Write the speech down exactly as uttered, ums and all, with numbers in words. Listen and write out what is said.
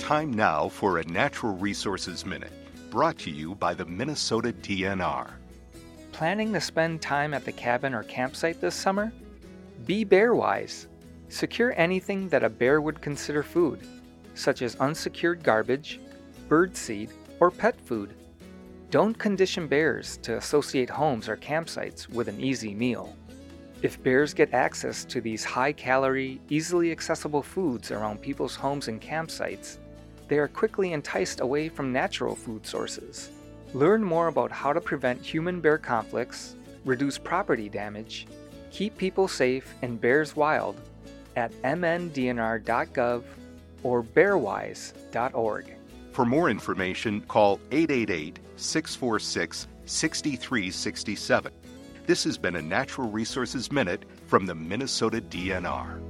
Time now for a Natural Resources Minute, brought to you by the Minnesota D N R. Planning to spend time at the cabin or campsite this summer? Be bear-wise. Secure anything that a bear would consider food, such as unsecured garbage, birdseed, or pet food. Don't condition bears to associate homes or campsites with an easy meal. If bears get access to these high-calorie, easily accessible foods around people's homes and campsites, they are quickly enticed away from natural food sources. Learn more about how to prevent human-bear conflicts, reduce property damage, keep people safe and bears wild at m n d n r dot gov or bearwise dot org. For more information, call eight eight eight, six four six, six three six seven. This has been a Natural Resources Minute from the Minnesota D N R.